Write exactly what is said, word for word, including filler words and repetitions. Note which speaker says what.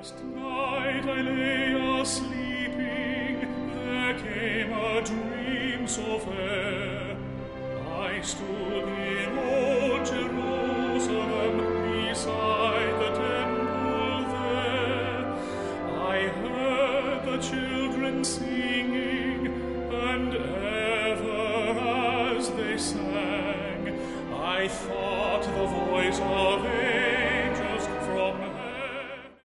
Speaker 1: Last night I lay a-sleeping, there came a dream so fair. I stood in old Jerusalem, beside the temple there. I heard the children singing, and ever as they sang, I thought the voice of